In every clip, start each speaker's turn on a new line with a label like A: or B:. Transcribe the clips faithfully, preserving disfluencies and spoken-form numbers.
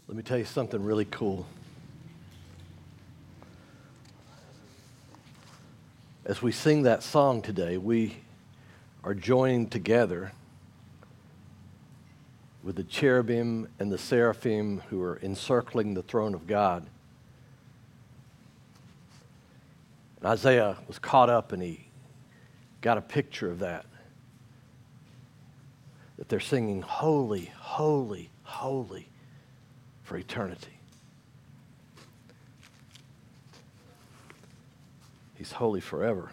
A: Let me tell you something really cool. As we sing that song today, we are joining together with the cherubim and the seraphim who are encircling the throne of God. And Isaiah was caught up and he got a picture of that. That they're singing, holy, holy, holy for eternity. He's holy forever.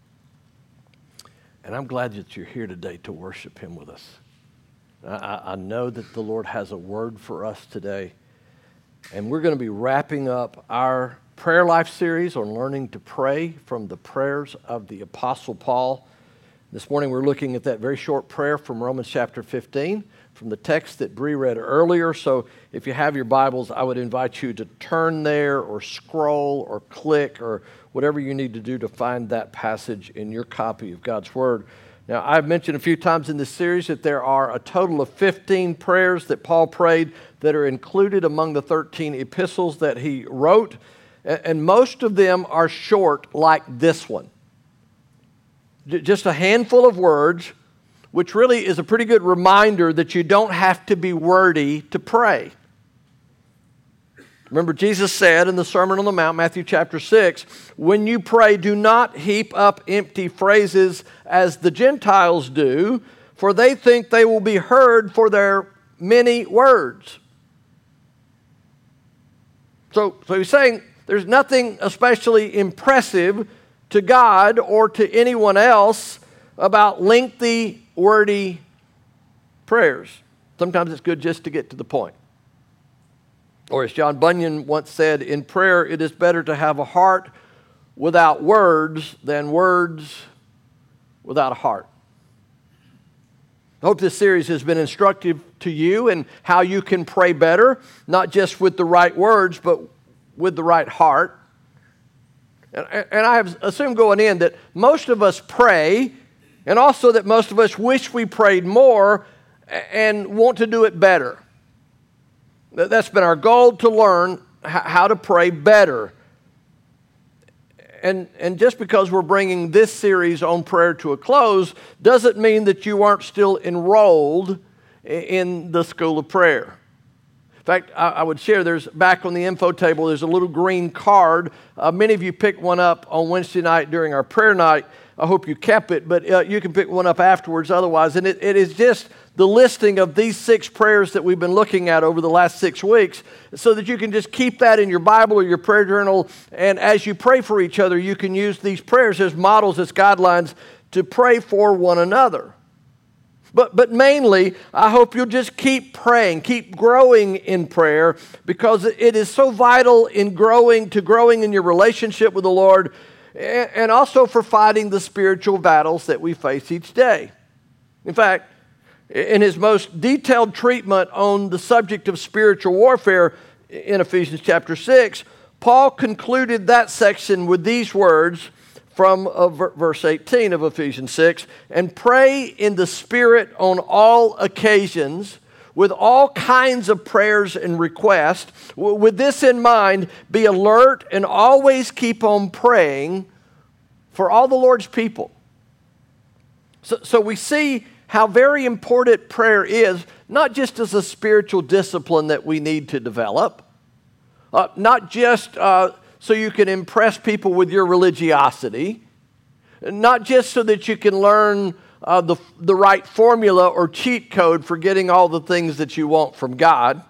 A: And I'm glad that you're here today to worship him with us. I, I know that the Lord has a word for us today. And we're going to be wrapping up our prayer life series on learning to pray from the prayers of the Apostle Paul. This morning we're looking at that very short prayer from Romans chapter fifteen, from the text that Bree read earlier. So if you have your Bibles, I would invite you to turn there or scroll or click or whatever you need to do to find that passage in your copy of God's Word. Now, I've mentioned a few times in this series that there are a total of fifteen prayers that Paul prayed that are included among the thirteen epistles that he wrote, and most of them are short like this one. Just a handful of words, which really is a pretty good reminder that you don't have to be wordy to pray. Remember, Jesus said in the Sermon on the Mount, Matthew chapter six, when you pray, do not heap up empty phrases as the Gentiles do, for they think they will be heard for their many words. So, so he's saying there's nothing especially impressive to God or to anyone else about lengthy, wordy prayers. Sometimes it's good just to get to the point. Or as John Bunyan once said, in prayer it is better to have a heart without words than words without a heart. I hope this series has been instructive to you in how you can pray better, not just with the right words, but with the right heart. And, and I have assumed going in that most of us pray, and also that most of us wish we prayed more and want to do it better. That's been our goal, to learn how to pray better. And, and just because we're bringing this series on prayer to a close doesn't mean that you aren't still enrolled in the School of Prayer. In fact, I, I would share, there's back on the info table, there's a little green card. Uh, many of you picked one up on Wednesday night during our prayer night. I hope you kept it, but uh, you can pick one up afterwards otherwise. And it, it is just the listing of these six prayers that we've been looking at over the last six weeks so that you can just keep that in your Bible or your prayer journal. And as you pray for each other, you can use these prayers as models, as guidelines to pray for one another. But, but mainly, I hope you'll just keep praying, keep growing in prayer, because it is so vital in growing, to growing in your relationship with the Lord, and also for fighting the spiritual battles that we face each day. In fact, in his most detailed treatment on the subject of spiritual warfare in Ephesians chapter six, Paul concluded that section with these words from uh, verse eighteen of Ephesians six, and pray in the Spirit on all occasions with all kinds of prayers and requests. With this in mind, be alert and always keep on praying for all the Lord's people. So, so we see how very important prayer is, not just as a spiritual discipline that we need to develop, uh, not just uh, so you can impress people with your religiosity, not just so that you can learn uh, the, the right formula or cheat code for getting all the things that you want from God,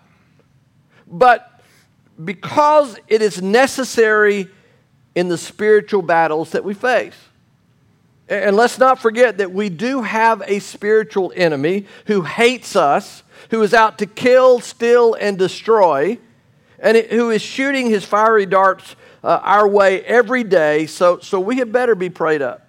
A: but because it is necessary in the spiritual battles that we face. And let's not forget that we do have a spiritual enemy who hates us, who is out to kill, steal, and destroy, and who is shooting his fiery darts uh, our way every day, so, so we had better be prayed up.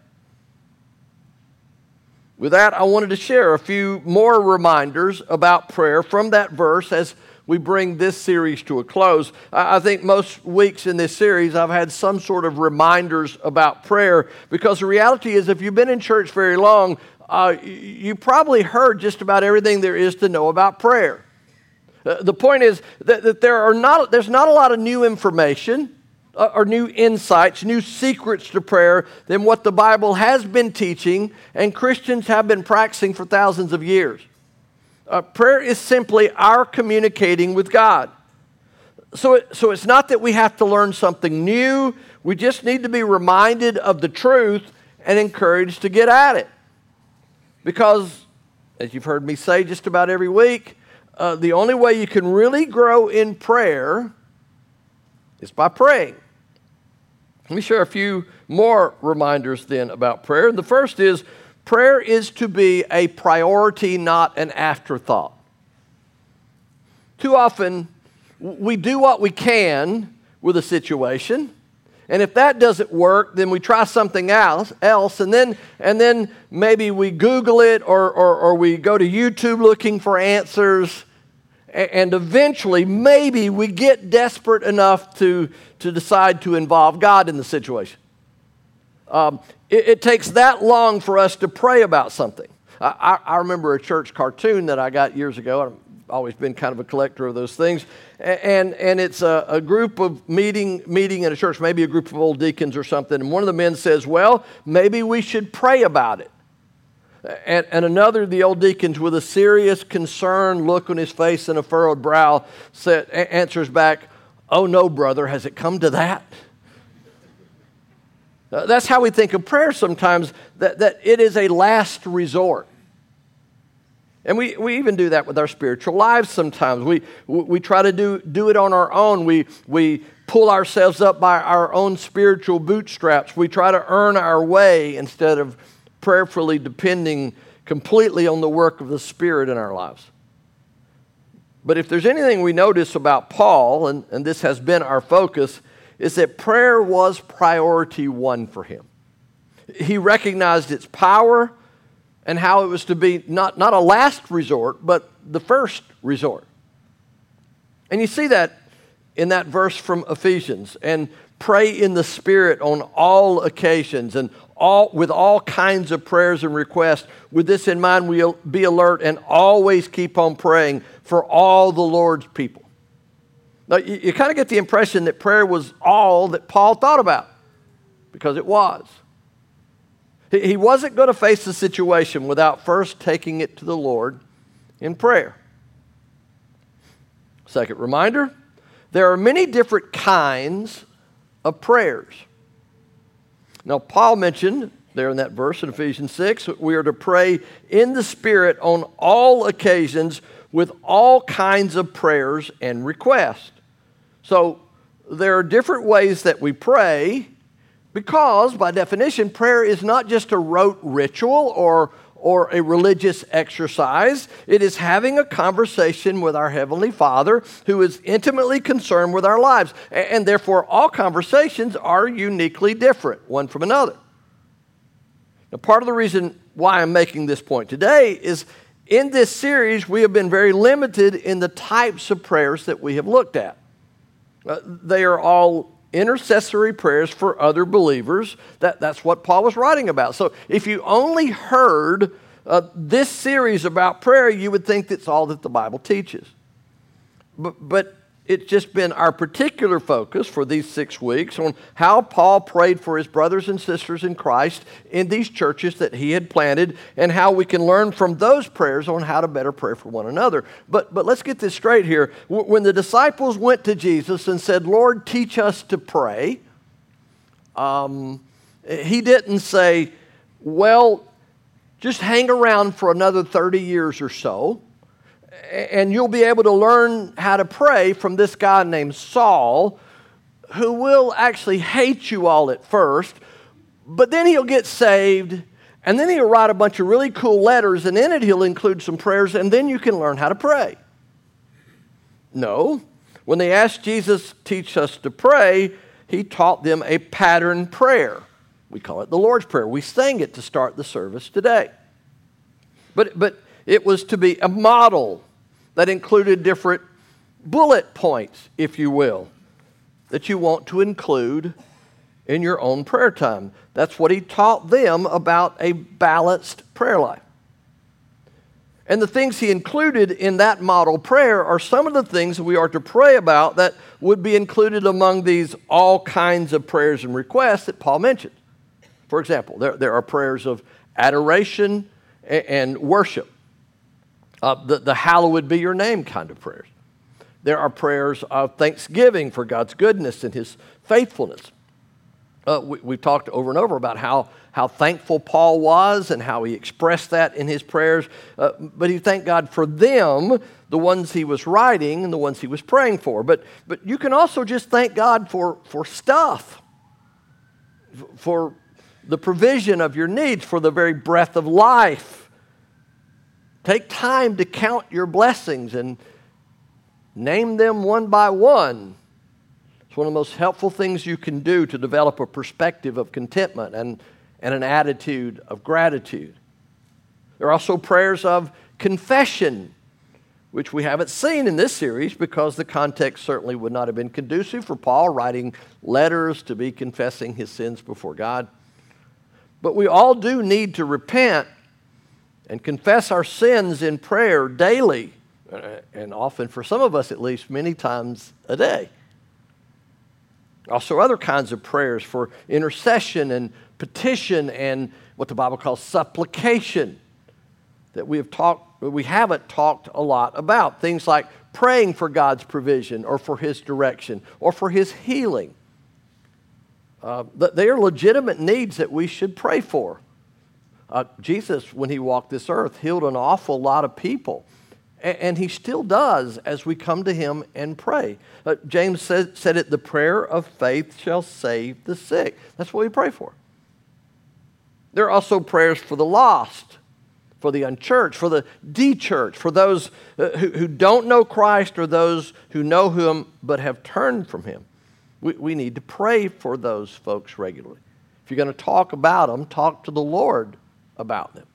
A: With that, I wanted to share a few more reminders about prayer from that verse as we bring this series to a close. I think most weeks in this series I've had some sort of reminders about prayer, because the reality is if you've been in church very long, uh, you probably heard just about everything there is to know about prayer. Uh, the point is that, that there are not, there's not a lot of new information uh, or new insights, new secrets to prayer than what the Bible has been teaching and Christians have been practicing for thousands of years. Uh, prayer is simply our communicating with God. So, it, so it's not that we have to learn something new. We just need to be reminded of the truth and encouraged to get at it. Because, as you've heard me say just about every week, uh, the only way you can really grow in prayer is by praying. Let me share a few more reminders then about prayer. The first is, prayer is to be a priority, not an afterthought. Too often, we do what we can with a situation, and if that doesn't work, then we try something else, else and then and then maybe we Google it or, or, or we go to YouTube looking for answers, and eventually maybe we get desperate enough to, to decide to involve God in the situation. Um, it, it takes that long for us to pray about something. I, I, I remember a church cartoon that I got years ago. I've always been kind of a collector of those things. And, and it's a, a group of meeting, meeting in a church, maybe a group of old deacons or something. And one of the men says, well, maybe we should pray about it. And, and another of the old deacons, with a serious, concerned look on his face and a furrowed brow, said, answers back, oh no, brother, has it come to that? Uh, that's how we think of prayer sometimes, that, that it is a last resort. And we, we even do that with our spiritual lives sometimes. We, we try to do, do it on our own. We, we pull ourselves up by our own spiritual bootstraps. We try to earn our way instead of prayerfully depending completely on the work of the Spirit in our lives. But if there's anything we notice about Paul, and, and this has been our focus, is that prayer was priority one for him. He recognized its power and how it was to be not, not a last resort, but the first resort. And you see that in that verse from Ephesians. And pray in the Spirit on all occasions and all with all kinds of prayers and requests. With this in mind, we'll be alert and always keep on praying for all the Lord's people. Now, you, you kind of get the impression that prayer was all that Paul thought about, because it was. He wasn't going to face the situation without first taking it to the Lord in prayer. Second reminder, there are many different kinds of prayers. Now, Paul mentioned there in that verse in Ephesians six, we are to pray in the Spirit on all occasions with all kinds of prayers and requests. So there are different ways that we pray, because, by definition, prayer is not just a rote ritual or, or a religious exercise. It is having a conversation with our Heavenly Father who is intimately concerned with our lives. And, and therefore, all conversations are uniquely different, one from another. Now, part of the reason why I'm making this point today is in this series, we have been very limited in the types of prayers that we have looked at. Uh, they are all intercessory prayers for other believers. That, that's what Paul was writing about. So if you only heard uh, this series about prayer, you would think that's all that the Bible teaches. But, but it's just been our particular focus for these six weeks on how Paul prayed for his brothers and sisters in Christ in these churches that he had planted, and how we can learn from those prayers on how to better pray for one another. But, but let's get this straight here. When the disciples went to Jesus and said, Lord, teach us to pray, um, he didn't say, well, just hang around for another thirty years or so, and you'll be able to learn how to pray from this guy named Saul, who will actually hate you all at first, but then he'll get saved, and then he'll write a bunch of really cool letters, and in it he'll include some prayers, and then you can learn how to pray. No. When they asked Jesus, teach us to pray, he taught them a pattern prayer. We call it the Lord's Prayer. We sang it to start the service today. But, but it was to be a model that included different bullet points, if you will, that you want to include in your own prayer time. That's what he taught them about a balanced prayer life. And the things he included in that model prayer are some of the things that we are to pray about that would be included among these all kinds of prayers and requests that Paul mentioned. For example, there, there are prayers of adoration and, and worship, uh, the, the hallowed be your name kind of prayers. There are prayers of thanksgiving for God's goodness and his faithfulness. Uh, we, we've talked over and over about how, how thankful Paul was and how he expressed that in his prayers. Uh, but he thanked God for them, the ones he was writing and the ones he was praying for. But, but you can also just thank God for, for stuff, for the provision of your needs, for the very breath of life. Take time to count your blessings and name them one by one. It's one of the most helpful things you can do to develop a perspective of contentment and, and an attitude of gratitude. There are also prayers of confession, which we haven't seen in this series because the context certainly would not have been conducive for Paul writing letters to be confessing his sins before God. But we all do need to repent and confess our sins in prayer daily, and often, for some of us at least, many times a day. Also, other kinds of prayers for intercession and petition and what the Bible calls supplication that we have talked, we haven't talked a lot about. Things like praying for God's provision or for his direction or for his healing. Uh, they are legitimate needs that we should pray for. Uh, Jesus, when he walked this earth, healed an awful lot of people. And he still does as we come to him and pray. Uh, James said, said it, the prayer of faith shall save the sick. That's what we pray for. There are also prayers for the lost, for the unchurched, for the de-churched, for those uh, who, who don't know Christ or those who know him but have turned from him. We, we need to pray for those folks regularly. If you're going to talk about them, talk to the Lord about them.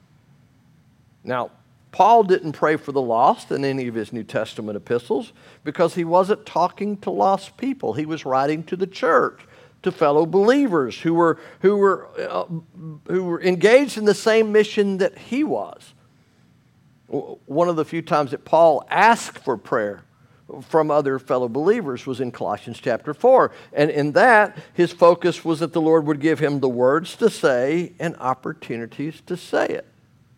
A: Now, Paul didn't pray for the lost in any of his New Testament epistles because he wasn't talking to lost people. He was writing to the church, to fellow believers who were, who were, uh, who were engaged in the same mission that he was. One of the few times that Paul asked for prayer from other fellow believers was in Colossians chapter four. And in that, his focus was that the Lord would give him the words to say and opportunities to say it.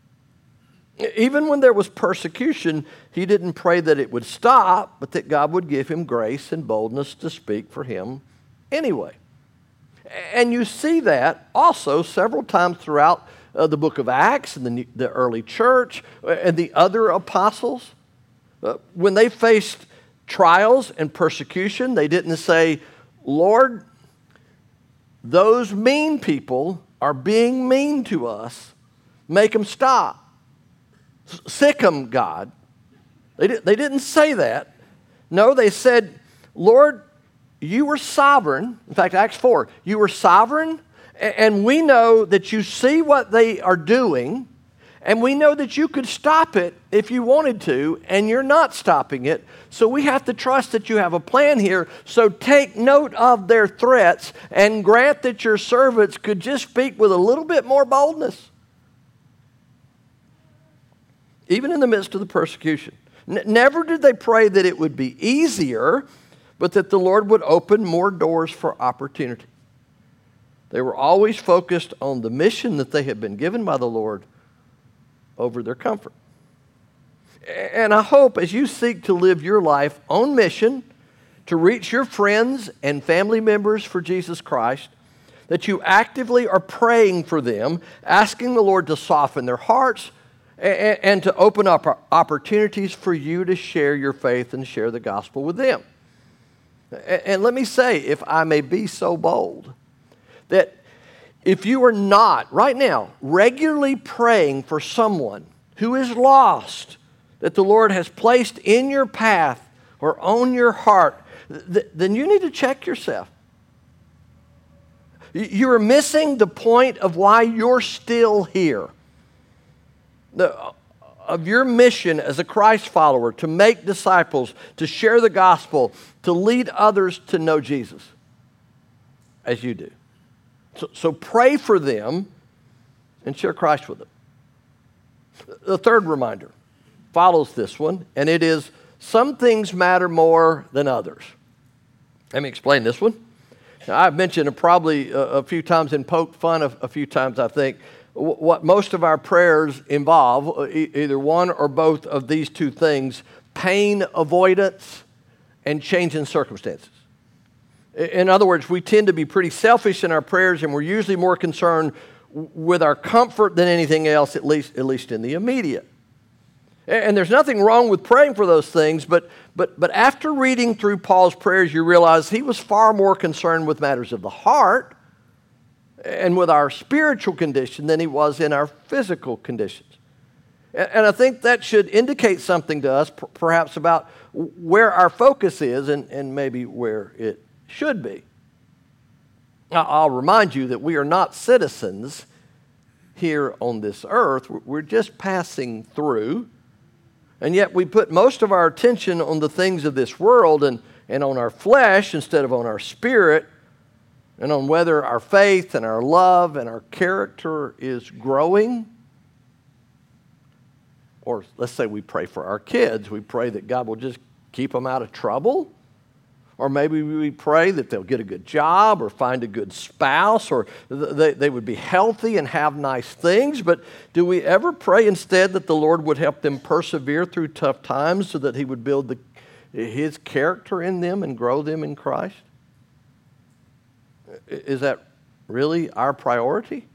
A: Even when there was persecution, he didn't pray that it would stop, but that God would give him grace and boldness to speak for him anyway. And you see that also several times throughout uh, the book of Acts and the, the early church and the other apostles. Uh, when they faced trials and persecution, they didn't say, Lord, those mean people are being mean to us. Make them stop. Sick them, God. They, did, they didn't say that. No, they said, Lord, you were sovereign. In fact, Acts four, you were sovereign, and we know that you see what they are doing, and we know that you could stop it if you wanted to, and you're not stopping it. So we have to trust that you have a plan here. So take note of their threats and grant that your servants could just speak with a little bit more boldness. Even in the midst of the persecution. N- never did they pray that it would be easier, but that the Lord would open more doors for opportunity. They were always focused on the mission that they had been given by the Lord over their comfort. And I hope as you seek to live your life on mission, to reach your friends and family members for Jesus Christ, that you actively are praying for them, asking the Lord to soften their hearts, and to open up opportunities for you to share your faith and share the gospel with them. And let me say, if I may be so bold, that if you are not, right now, regularly praying for someone who is lost, that the Lord has placed in your path or on your heart, then you need to check yourself. You are missing the point of why you're still here. The, of your mission as a Christ follower, to make disciples, to share the gospel, to lead others to know Jesus as you do. So, so pray for them and share Christ with them. The third reminder follows this one, and it is some things matter more than others. Let me explain this one. Now, I've mentioned it probably a, a few times and poked fun a, a few times, I think, w- what most of our prayers involve, e- either one or both of these two things, pain avoidance and change in circumstances. In other words, we tend to be pretty selfish in our prayers, and we're usually more concerned with our comfort than anything else, at least, at least in the immediate. And there's nothing wrong with praying for those things, but, but, but after reading through Paul's prayers, you realize he was far more concerned with matters of the heart and with our spiritual condition than he was in our physical conditions. And I think that should indicate something to us, perhaps about where our focus is and, and maybe where it should be. Now, I'll remind you that we are not citizens here on this earth. We're just passing through. And yet we put most of our attention on the things of this world and, and on our flesh instead of on our spirit and on whether our faith and our love and our character is growing. Or let's say we pray for our kids. We pray that God will just keep them out of trouble. Or maybe we pray that they'll get a good job or find a good spouse or they, they would be healthy and have nice things. But do we ever pray instead that the Lord would help them persevere through tough times so that He would build the, His character in them and grow them in Christ? Is that really our priority?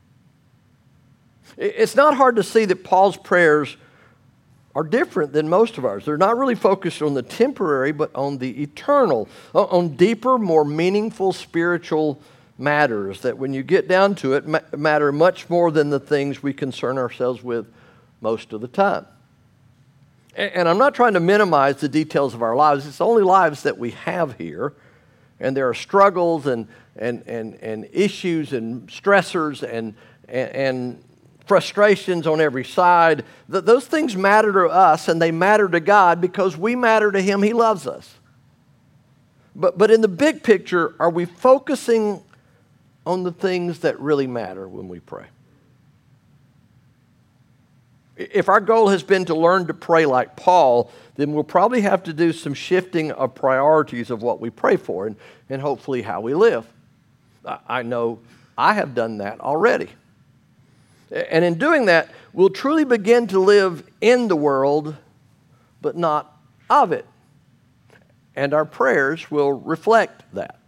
A: It's not hard to see that Paul's prayers are different than most of ours. They're not really focused on the temporary, but on the eternal, on deeper, more meaningful spiritual matters that when you get down to it, matter much more than the things we concern ourselves with most of the time. And I'm not trying to minimize the details of our lives. It's the only lives that we have here. And there are struggles and, and, and, and issues and stressors and, and, and frustrations on every side. Those things matter to us and they matter to God because we matter to Him. He loves us. But, but in the big picture, are we focusing on the things that really matter when we pray? If our goal has been to learn to pray like Paul, then we'll probably have to do some shifting of priorities of what we pray for and, and hopefully how we live. I know I have done that already. And in doing that, we'll truly begin to live in the world, but not of it. And our prayers will reflect that.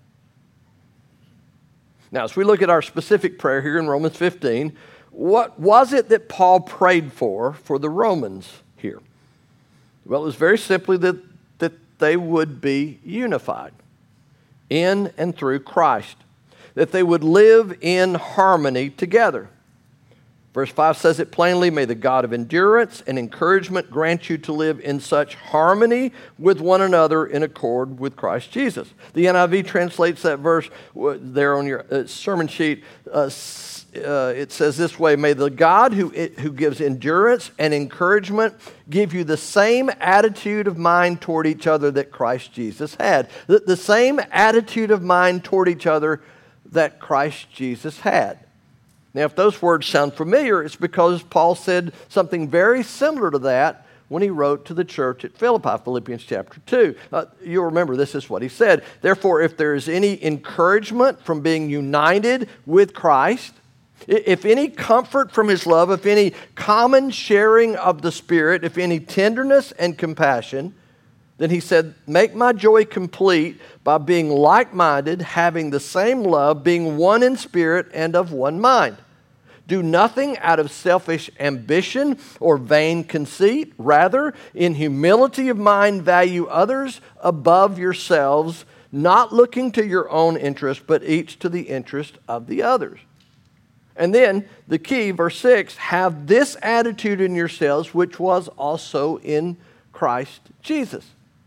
A: Now, as we look at our specific prayer here in Romans fifteen, what was it that Paul prayed for for the Romans here? Well, it was very simply that, that they would be unified in and through Christ, that they would live in harmony together. Verse five says it plainly, may the God of endurance and encouragement grant you to live in such harmony with one another in accord with Christ Jesus. The N I V translates that verse there on your uh, sermon sheet. Uh, uh, it says this way, may the God who, who gives endurance and encouragement give you the same attitude of mind toward each other that Christ Jesus had. The, the same attitude of mind toward each other that Christ Jesus had. Now, if those words sound familiar, it's because Paul said something very similar to that when he wrote to the church at Philippi, Philippians chapter two. Uh, you'll remember this is what he said. Therefore, if there is any encouragement from being united with Christ, if any comfort from His love, if any common sharing of the Spirit, if any tenderness and compassion, then he said, make my joy complete by being like-minded, having the same love, being one in spirit and of one mind. Do nothing out of selfish ambition or vain conceit. Rather, in humility of mind, value others above yourselves, not looking to your own interest, but each to the interest of the others. And then the key, verse six, have this attitude in yourselves, which was also in Christ Jesus.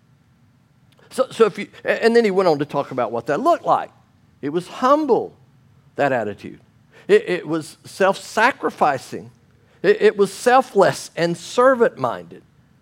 A: So, so if you, and then he went on to talk about what that looked like. It was humble, that attitude. It, it was self-sacrificing. It, it was selfless and servant-minded.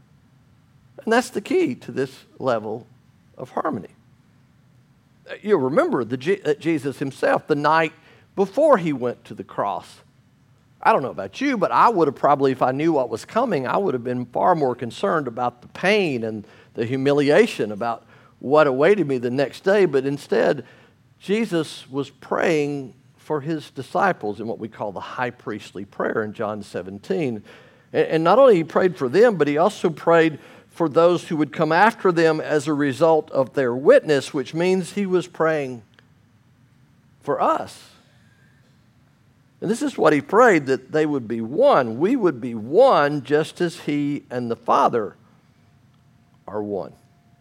A: And that's the key to this level of harmony. You'll remember the, that Jesus himself, the night before he went to the cross, I don't know about you, but I would have probably, if I knew what was coming, I would have been far more concerned about the pain and the humiliation, about what awaited me the next day. But instead, Jesus was praying for his disciples in what we call the high priestly prayer in John seventeen. And not only he prayed for them, but he also prayed for those who would come after them as a result of their witness, which means he was praying for us. And this is what he prayed, that they would be one. We would be one just as he and the Father are one.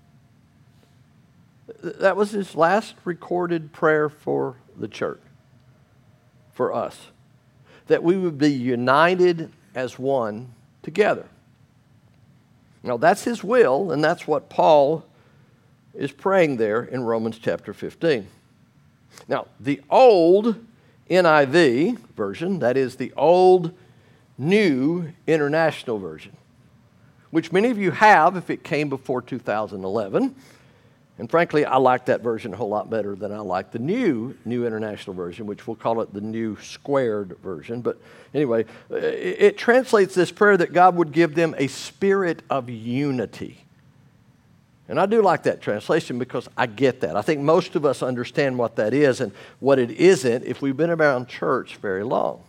A: That was his last recorded prayer for the church, for us, that we would be united as one together. Now, that's his will, and that's what Paul is praying there in Romans chapter fifteen. Now, the old N I V version, that is the old New International Version, which many of you have if it came before two thousand eleven. And frankly, I like that version a whole lot better than I like the new New International Version, which we'll call it the New Squared Version. But anyway, it, it translates this prayer that God would give them a spirit of unity. And I do like that translation because I get that. I think most of us understand what that is and what it isn't if we've been around church very long.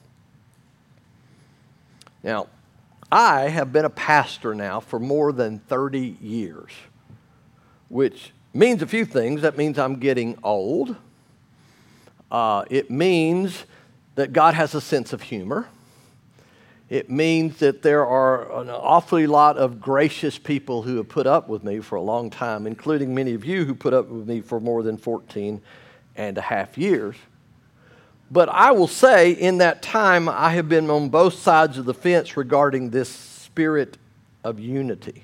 A: Now, I have been a pastor now for more than thirty years, which means a few things. That means I'm getting old. Uh, it means that God has a sense of humor. It means that there are an awfully lot of gracious people who have put up with me for a long time, including many of you who put up with me for more than fourteen and a half years. But I will say in that time, I have been on both sides of the fence regarding this spirit of unity.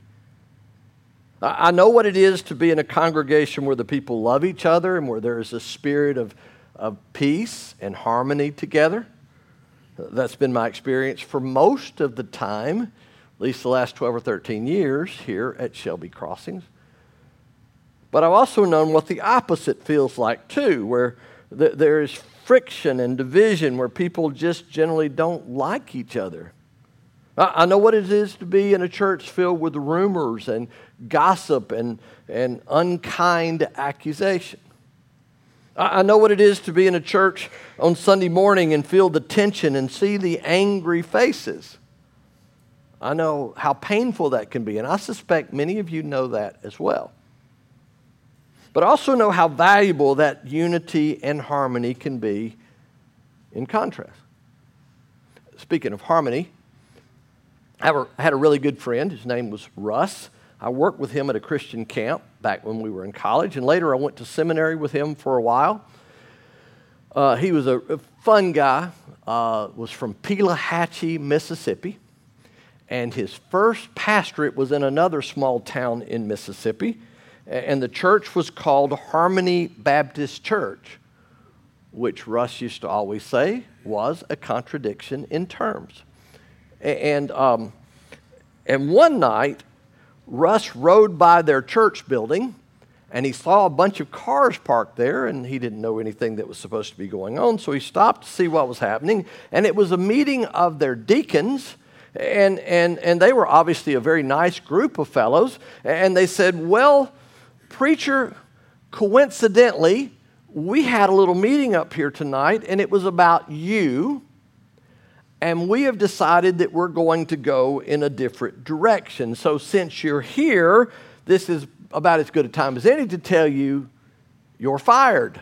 A: I know what it is to be in a congregation where the people love each other and where there is a spirit of, of peace and harmony together. That's been my experience for most of the time, at least the last twelve or thirteen years here at Shelby Crossings. But I've also known what the opposite feels like too, where th- there is friction and division, where people just generally don't like each other. I know what it is to be in a church filled with rumors and gossip and, and unkind accusation. I know what it is to be in a church on Sunday morning and feel the tension and see the angry faces. I know how painful that can be, and I suspect many of you know that as well. But I also know how valuable that unity and harmony can be in contrast. Speaking of harmony, I had a really good friend. His name was Russ. I worked with him at a Christian camp back when we were in college, and later I went to seminary with him for a while. Uh, he was a, a fun guy, uh, was from Pelahatchie, Mississippi, and his first pastorate was in another small town in Mississippi, and the church was called Harmony Baptist Church, which Russ used to always say was a contradiction in terms. And um, and one night, Russ rode by their church building, and he saw a bunch of cars parked there, and he didn't know anything that was supposed to be going on, so he stopped to see what was happening, and it was a meeting of their deacons, and, and, and they were obviously a very nice group of fellows, and they said, well, preacher, coincidentally, we had a little meeting up here tonight, and it was about you, and we have decided that we're going to go in a different direction. So since you're here, this is about as good a time as any to tell you you're fired.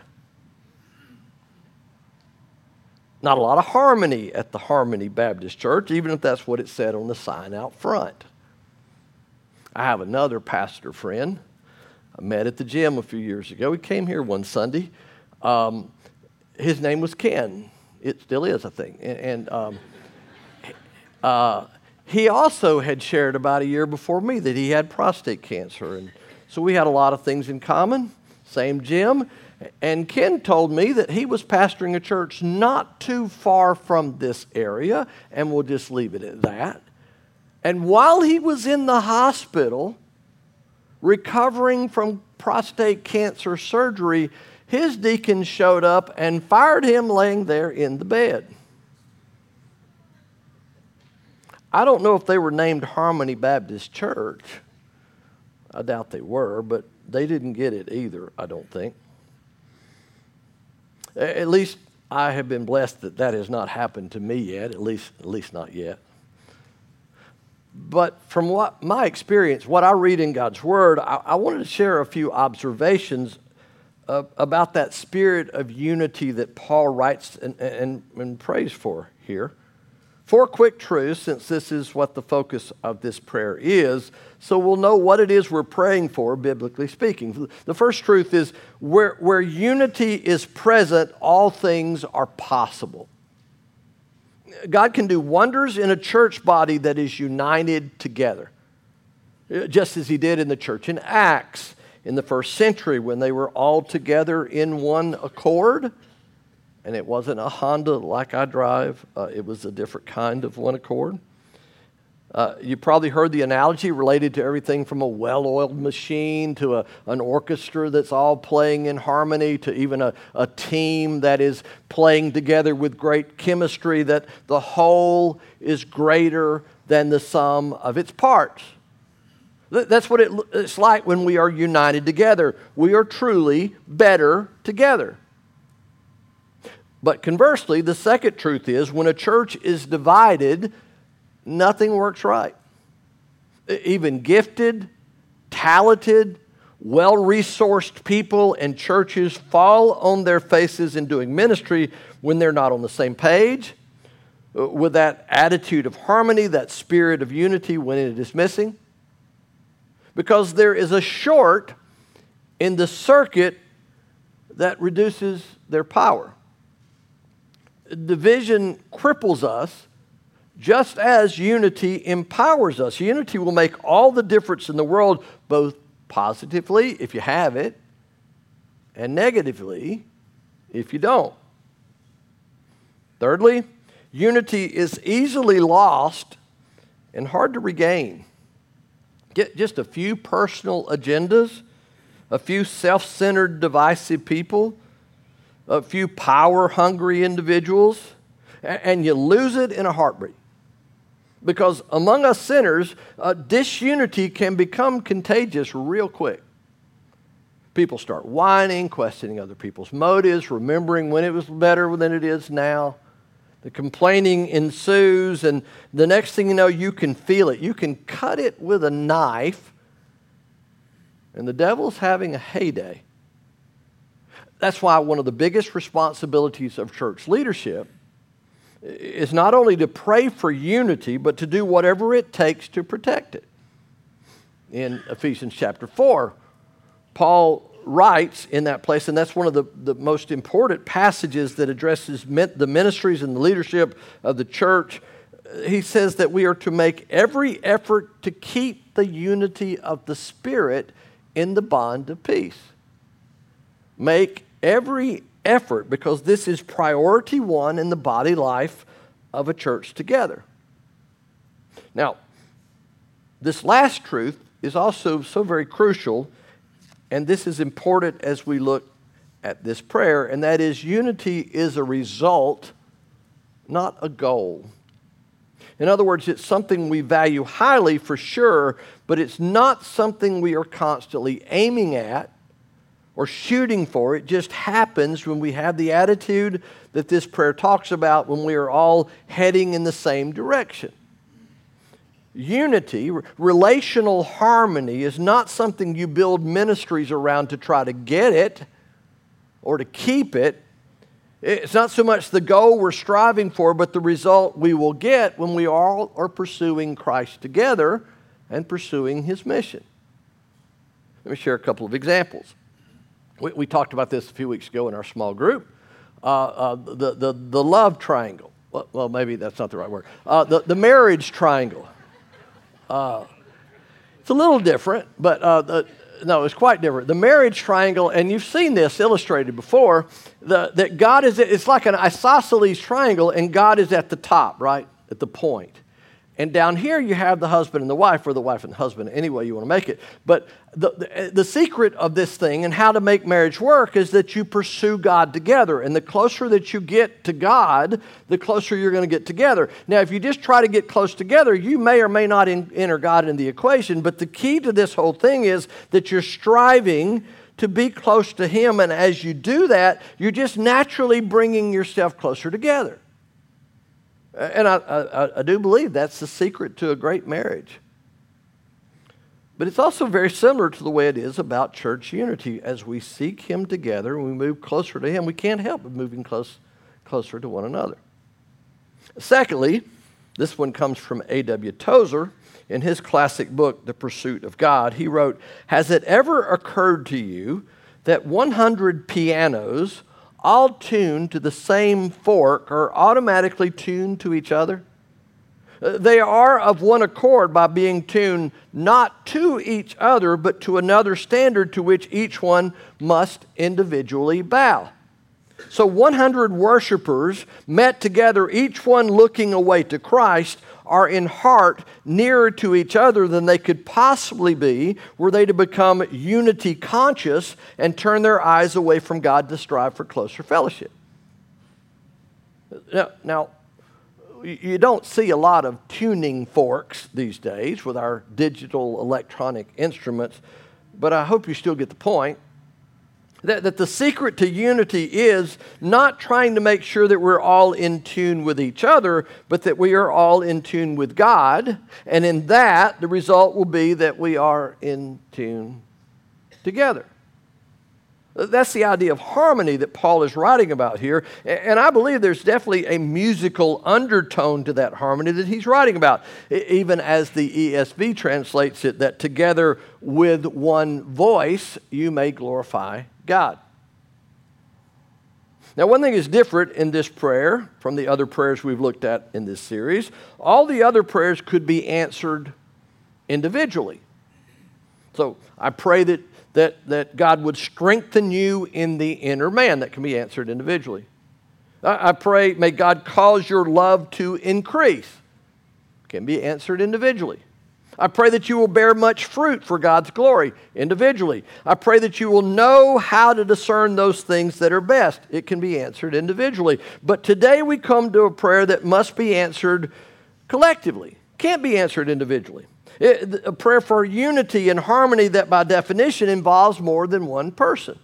A: Not a lot of harmony at the Harmony Baptist Church, even if that's what it said on the sign out front. I have another pastor friend I met at the gym a few years ago. He came here one Sunday. Um, his name was Ken. It still is, I think. And, and um, uh, he also had shared about a year before me that he had prostate cancer. And so we had a lot of things in common, same gym. And Ken told me that he was pastoring a church not too far from this area, and we'll just leave it at that. And while he was in the hospital, recovering from prostate cancer surgery, his deacon showed up and fired him laying there in the bed. I don't know if they were named Harmony Baptist Church. I doubt they were, but they didn't get it either, I don't think. At least I have been blessed that that has not happened to me yet, at least, at least not yet. But from what my experience, what I read in God's Word, I, I wanted to share a few observations uh, about that spirit of unity that Paul writes and, and, and prays for here. Four quick truths, since this is what the focus of this prayer is, so we'll know what it is we're praying for, biblically speaking. The first truth is, where, where unity is present, all things are possible. God can do wonders in a church body that is united together, just as he did in the church in Acts in the first century when they were all together in one accord. And it wasn't a Honda like I drive. Uh, it was a different kind of one accord. Uh, you probably heard the analogy related to everything from a well-oiled machine to a, an orchestra that's all playing in harmony to even a, a team that is playing together with great chemistry, that the whole is greater than the sum of its parts. That's what it, it's like when we are united together. We are truly better together. But conversely, the second truth is when a church is divided, nothing works right. Even gifted, talented, well-resourced people and churches fall on their faces in doing ministry when they're not on the same page, with that attitude of harmony, that spirit of unity when it is missing. Because there is a short in the circuit that reduces their power. Division cripples us just as unity empowers us. Unity will make all the difference in the world, both positively, if you have it, and negatively, if you don't. Thirdly, unity is easily lost and hard to regain. Get just a few personal agendas, a few self-centered, divisive people, a few power-hungry individuals, and you lose it in a heartbeat. Because among us sinners, uh, disunity can become contagious real quick. People start whining, questioning other people's motives, remembering when it was better than it is now. The complaining ensues, and the next thing you know, you can feel it. You can cut it with a knife, and the devil's having a heyday. That's why one of the biggest responsibilities of church leadership is not only to pray for unity, but to do whatever it takes to protect it. In Ephesians chapter four, Paul writes in that place, and that's one of the, the most important passages that addresses the ministries and the leadership of the church. He says that we are to make every effort to keep the unity of the Spirit in the bond of peace. Make every effort, because this is priority one in the body life of a church together. Now, this last truth is also so very crucial, and this is important as we look at this prayer, and that is unity is a result, not a goal. In other words, it's something we value highly for sure, but it's not something we are constantly aiming at or shooting for. It just happens when we have the attitude that this prayer talks about, when we are all heading in the same direction. Unity, relational harmony, is not something you build ministries around to try to get it or to keep it. It's not so much the goal we're striving for, but the result we will get when we all are pursuing Christ together and pursuing His mission. Let me share a couple of examples. We, we talked about this a few weeks ago in our small group. Uh, uh, the, the, the love triangle. Well, well, maybe that's not the right word. Uh, the, the marriage triangle. Uh, it's a little different, but uh, the, no, it's quite different. The marriage triangle, and you've seen this illustrated before, the, that God is, it's like an isosceles triangle, and God is at the top, right, at the point. And down here you have the husband and the wife, or the wife and the husband, any way you want to make it. But the, the, the secret of this thing and how to make marriage work is that you pursue God together. And the closer that you get to God, the closer you're going to get together. Now, if you just try to get close together, you may or may not in, enter God in the equation. But the key to this whole thing is that you're striving to be close to Him. And as you do that, you're just naturally bringing yourself closer together. And I, I, I do believe that's the secret to a great marriage. But it's also very similar to the way it is about church unity. As we seek Him together and we move closer to Him, we can't help but moving close, closer to one another. Secondly, this one comes from A W Tozer. In his classic book, The Pursuit of God, he wrote, "Has it ever occurred to you that one hundred pianos all tuned to the same fork are automatically tuned to each other? They are of one accord by being tuned not to each other, but to another standard to which each one must individually bow. So one hundred worshipers met together, each one looking away to Christ, are in heart nearer to each other than they could possibly be were they to become unity conscious and turn their eyes away from God to strive for closer fellowship." Now, now, you don't see a lot of tuning forks these days with our digital electronic instruments, but I hope you still get the point. That, that the secret to unity is not trying to make sure that we're all in tune with each other, but that we are all in tune with God. And in that, the result will be that we are in tune together. That's the idea of harmony that Paul is writing about here. And I believe there's definitely a musical undertone to that harmony that he's writing about. Even as the E S V translates it, that together with one voice you may glorify God. Now, one thing is different in this prayer from the other prayers we've looked at in this series. All the other prayers could be answered individually. So I pray that, that, that God would strengthen you in the inner man. That can be answered individually. I, I pray, may God cause your love to increase. Can be answered individually. I pray that you will bear much fruit for God's glory individually. I pray that you will know how to discern those things that are best. It can be answered individually. But today we come to a prayer that must be answered collectively. Can't be answered individually. It, a prayer for unity and harmony that by definition involves more than one person.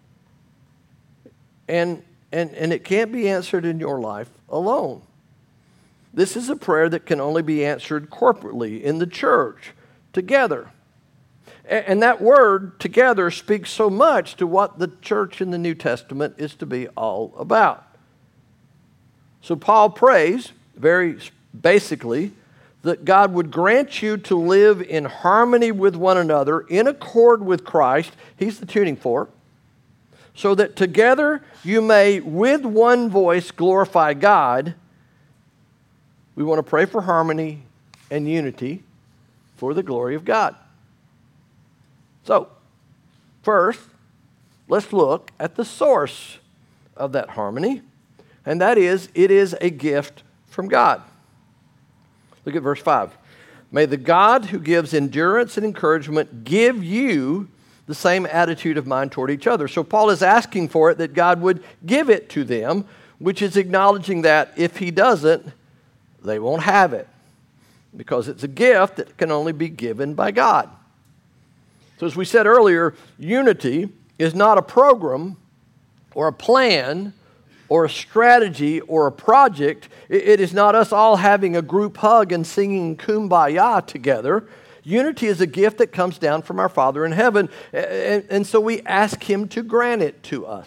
A: And, and, and it can't be answered in your life alone. This is a prayer that can only be answered corporately in the church, together. And that word, together, speaks so much to what the church in the New Testament is to be all about. So Paul prays, very basically, that God would grant you to live in harmony with one another, in accord with Christ. He's the tuning fork. So that together you may, with one voice, glorify God. We want to pray for harmony and unity for the glory of God. So, first, let's look at the source of that harmony, and that is, it is a gift from God. Look at verse five. May the God who gives endurance and encouragement give you the same attitude of mind toward each other. So Paul is asking for it, that God would give it to them, which is acknowledging that if He doesn't, they won't have it, because it's a gift that can only be given by God. So as we said earlier, unity is not a program or a plan or a strategy or a project. It is not us all having a group hug and singing Kumbaya together. Unity is a gift that comes down from our Father in heaven, and so we ask Him to grant it to us.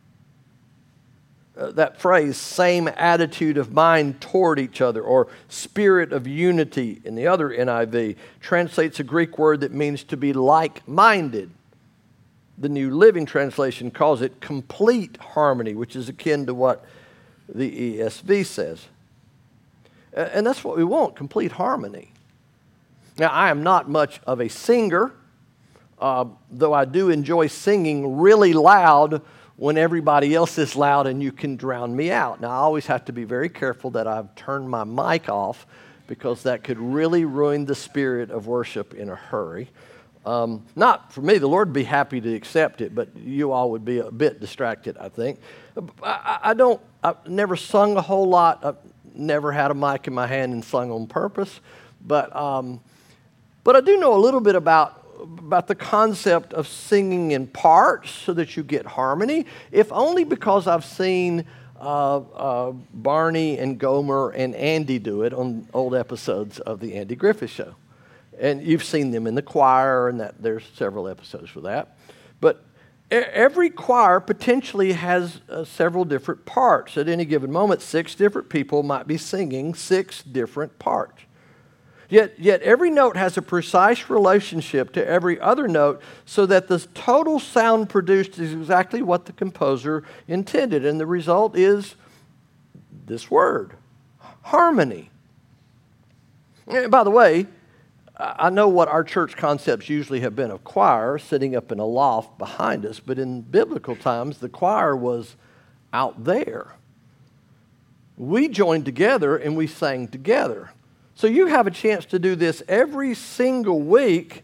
A: Uh, that phrase, same attitude of mind toward each other, or spirit of unity in the other N I V, translates a Greek word that means to be like-minded. The New Living Translation calls it complete harmony, which is akin to what the E S V says. Uh, and that's what we want, complete harmony. Now, I am not much of a singer, uh, though I do enjoy singing really loud when everybody else is loud and you can drown me out. Now, I always have to be very careful that I've turned my mic off, because that could really ruin the spirit of worship in a hurry. Um, not for me, the Lord would be happy to accept it, but you all would be a bit distracted, I think. I, I don't, I've never sung a whole lot. I've never had a mic in my hand and sung on purpose, but um, but I do know a little bit about, about the concept of singing in parts so that you get harmony, if only because I've seen uh, uh, Barney and Gomer and Andy do it on old episodes of the Andy Griffith Show. And you've seen them in the choir, and that there's several episodes for that. But every choir potentially has uh, several different parts. At any given moment, six different people might be singing six different parts. Yet, yet every note has a precise relationship to every other note so that the total sound produced is exactly what the composer intended. And the result is this word, harmony. And by the way, I know what our church concepts usually have been of choir sitting up in a loft behind us, but in biblical times, the choir was out there. We joined together and we sang together. So you have a chance to do this every single week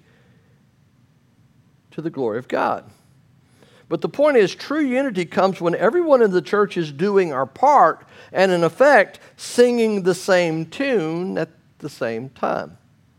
A: to the glory of God. But the point is, true unity comes when everyone in the church is doing our part and, in effect, singing the same tune at the same time.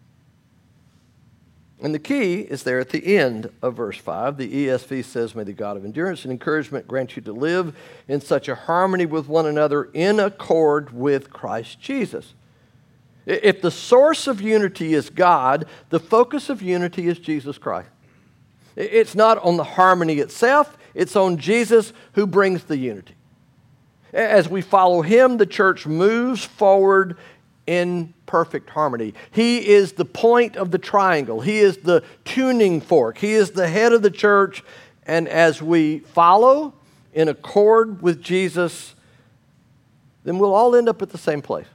A: And the key is there at the end of verse five. The E S V says, "May the God of endurance and encouragement grant you to live in such a harmony with one another in accord with Christ Jesus." If the source of unity is God, the focus of unity is Jesus Christ. It's not on the harmony itself, it's on Jesus who brings the unity. As we follow him, the church moves forward in perfect harmony. He is the point of the triangle. He is the tuning fork. He is the head of the church. And as we follow in accord with Jesus, then we'll all end up at the same place.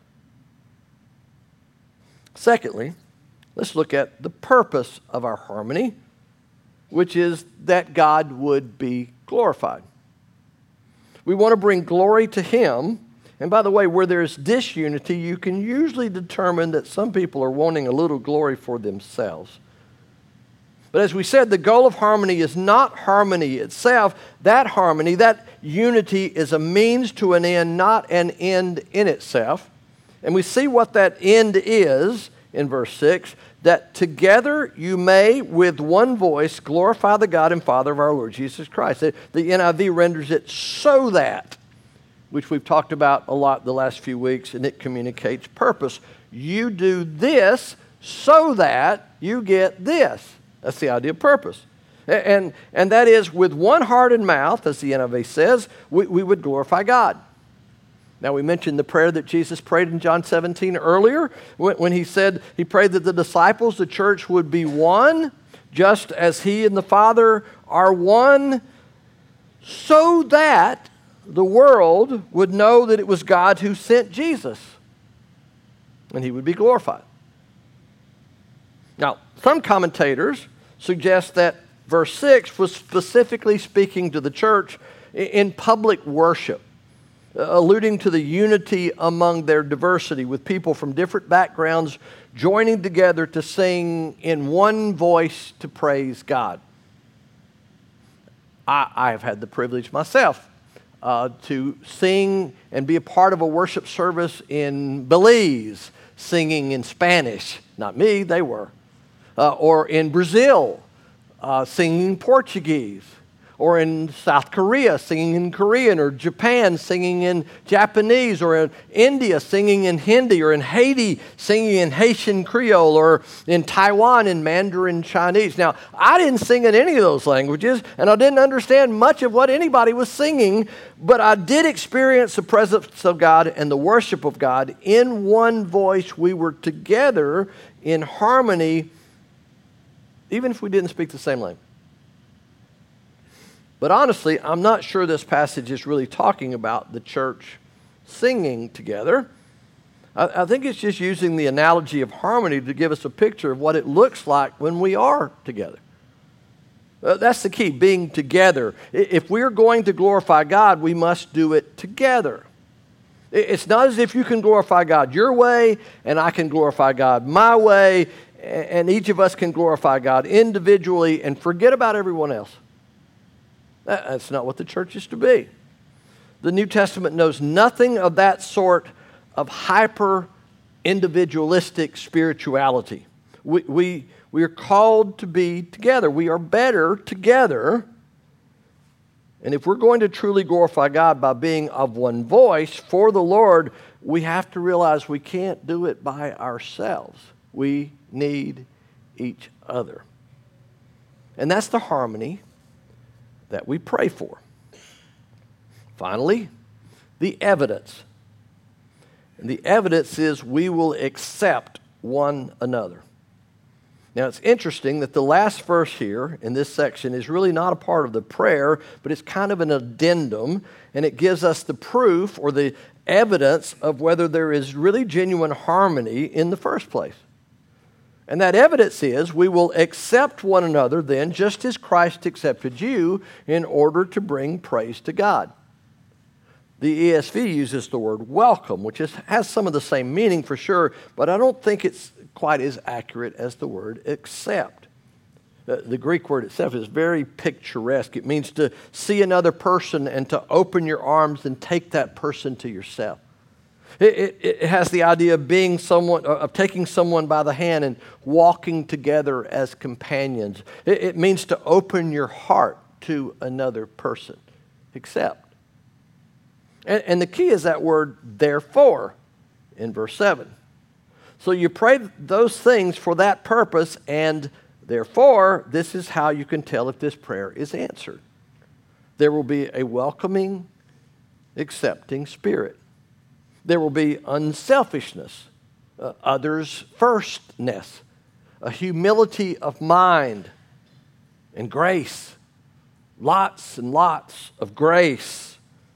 A: Secondly, let's look at the purpose of our harmony, which is that God would be glorified. We want to bring glory to him. And by the way, where there's disunity, you can usually determine that some people are wanting a little glory for themselves. But as we said, the goal of harmony is not harmony itself. That harmony, that unity is a means to an end, not an end in itself. And we see what that end is in verse six, that together you may with one voice glorify the God and Father of our Lord Jesus Christ. The N I V renders it so that, which we've talked about a lot the last few weeks, and it communicates purpose. You do this so that you get this. That's the idea of purpose. And, and that is, with one heart and mouth, as the N I V says, we, we would glorify God. Now, we mentioned the prayer that Jesus prayed in John seventeen earlier, when, when he said, he prayed that the disciples, the church, would be one, just as he and the Father are one, so that the world would know that it was God who sent Jesus, and he would be glorified. Now, some commentators suggest that verse six was specifically speaking to the church in public worship, alluding to the unity among their diversity, with people from different backgrounds joining together to sing in one voice to praise God. I, I have had the privilege myself Uh, to sing and be a part of a worship service in Belize, singing in Spanish. Not me, they were. Uh, or in Brazil, uh, singing Portuguese. Or in South Korea, singing in Korean. Or Japan, singing in Japanese. Or in India, singing in Hindi. Or in Haiti, singing in Haitian Creole. Or in Taiwan, in Mandarin Chinese. Now, I didn't sing in any of those languages, and I didn't understand much of what anybody was singing, but I did experience the presence of God and the worship of God in one voice. We were together in harmony, even if we didn't speak the same language. But honestly, I'm not sure this passage is really talking about the church singing together. I, I think it's just using the analogy of harmony to give us a picture of what it looks like when we are together. Uh, that's the key, being together. If we're going to glorify God, we must do it together. It's not as if you can glorify God your way and I can glorify God my way, and each of us can glorify God individually and forget about everyone else. That's not what the church is to be. The New Testament knows nothing of that sort of hyper-individualistic spirituality. We, we, we are called to be together. We are better together. And if we're going to truly glorify God by being of one voice for the Lord, we have to realize we can't do it by ourselves. We need each other. And that's the harmony that we pray for. Finally, the evidence. And the evidence is we will accept one another. Now, it's interesting that the last verse here in this section is really not a part of the prayer, but it's kind of an addendum, and it gives us the proof or the evidence of whether there is really genuine harmony in the first place. And that evidence is we will accept one another then, just as Christ accepted you, in order to bring praise to God. The E S V uses the word welcome, which is, has some of the same meaning for sure, but I don't think it's quite as accurate as the word accept. The, the Greek word itself is very picturesque. It means to see another person and to open your arms and take that person to yourself. It, it, it has the idea of being someone, of taking someone by the hand and walking together as companions. It, it means to open your heart to another person. Accept. And, and the key is that word therefore in verse seven. So you pray those things for that purpose, and therefore this is how you can tell if this prayer is answered. There will be a welcoming, accepting spirit. There will be unselfishness, uh, others firstness, a humility of mind, and grace. Lots and lots of grace.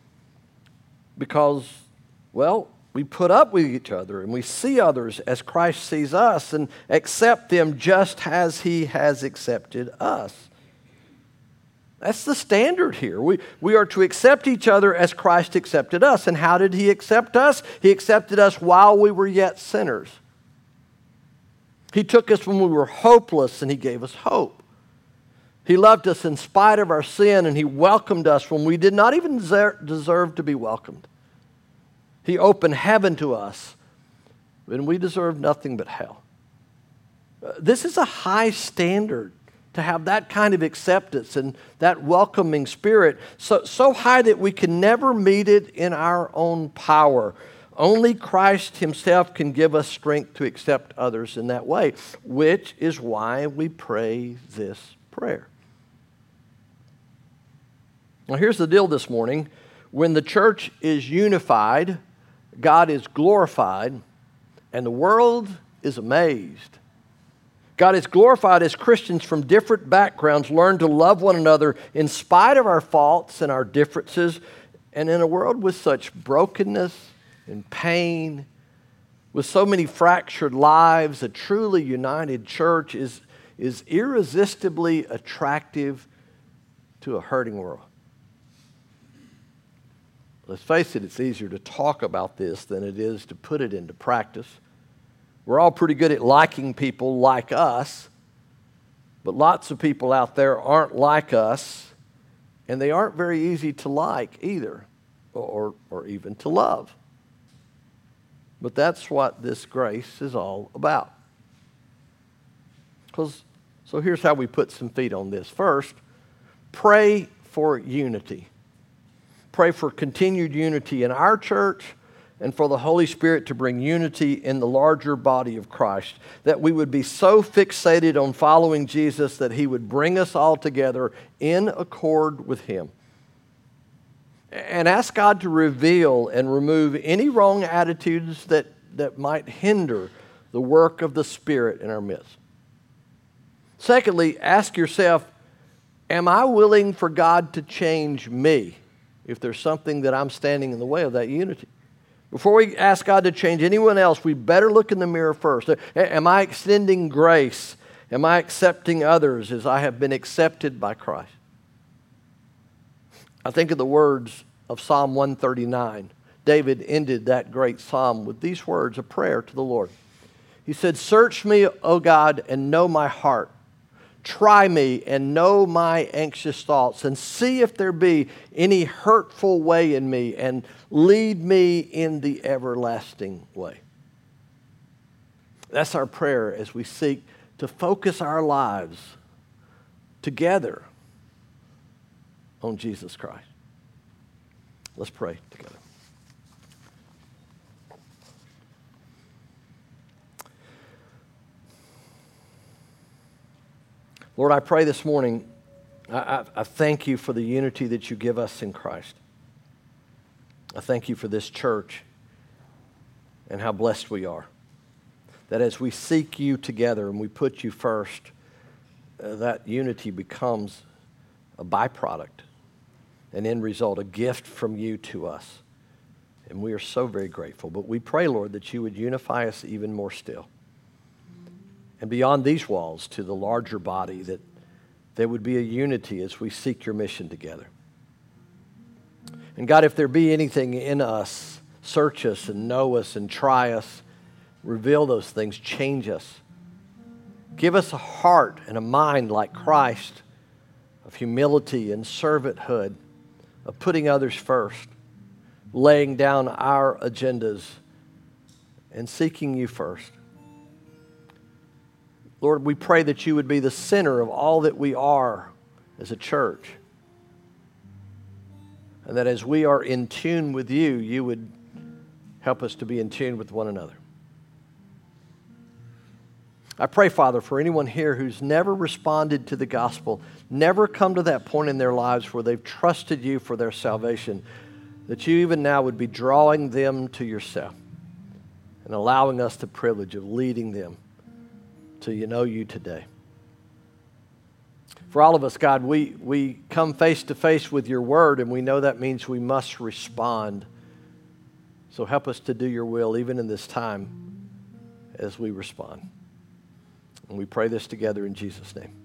A: Because, well, we put up with each other and we see others as Christ sees us and accept them just as He has accepted us. That's the standard here. We, we are to accept each other as Christ accepted us. And how did He accept us? He accepted us while we were yet sinners. He took us when we were hopeless and He gave us hope. He loved us in spite of our sin, and He welcomed us when we did not even deserve to be welcomed. He opened heaven to us when we deserved nothing but hell. This is a high standard to have that kind of acceptance and that welcoming spirit, so, so high that we can never meet it in our own power. Only Christ Himself can give us strength to accept others in that way, which is why we pray this prayer. Now, here's the deal this morning. When the church is unified, God is glorified, and the world is amazed. God is glorified as Christians from different backgrounds learn to love one another in spite of our faults and our differences. And in a world with such brokenness and pain, with so many fractured lives, a truly united church is, is irresistibly attractive to a hurting world. Let's face it, it's easier to talk about this than it is to put it into practice. We're all pretty good at liking people like us, but lots of people out there aren't like us, and they aren't very easy to like either, or, or even to love. But that's what this grace is all about. Because, so here's how we put some feet on this. First, pray for unity. Pray for continued unity in our church and for the Holy Spirit to bring unity in the larger body of Christ, that we would be so fixated on following Jesus that He would bring us all together in accord with Him. And ask God to reveal and remove any wrong attitudes that, that might hinder the work of the Spirit in our midst. Secondly, ask yourself, am I willing for God to change me if there's something that I'm standing in the way of that unity? Before we ask God to change anyone else, we better look in the mirror first. Am I extending grace? Am I accepting others as I have been accepted by Christ? I think of the words of Psalm one thirty-nine. David ended that great psalm with these words, a prayer to the Lord. He said, "Search me, O God, and know my heart. Try me and know my anxious thoughts, and see if there be any hurtful way in me, and lead me in the everlasting way." That's our prayer as we seek to focus our lives together on Jesus Christ. Let's pray together. Lord, I pray this morning, I, I, I thank you for the unity that you give us in Christ. I thank you for this church and how blessed we are. That as we seek you together and we put you first, uh, that unity becomes a byproduct, an end result, a gift from you to us. And we are so very grateful. But we pray, Lord, that you would unify us even more still. And beyond these walls to the larger body, that there would be a unity as we seek your mission together. And God, if there be anything in us, search us and know us and try us, reveal those things, change us. Give us a heart and a mind like Christ, of humility and servanthood, of putting others first, laying down our agendas and seeking you first. Lord, we pray that you would be the center of all that we are as a church. And that as we are in tune with you, you would help us to be in tune with one another. I pray, Father, for anyone here who's never responded to the gospel, never come to that point in their lives where they've trusted you for their salvation, that you even now would be drawing them to yourself and allowing us the privilege of leading them to you know you today. For all of us, God, we, we come face to face with your word, and we know that means we must respond. So help us to do your will even in this time as we respond. And we pray this together in Jesus' name.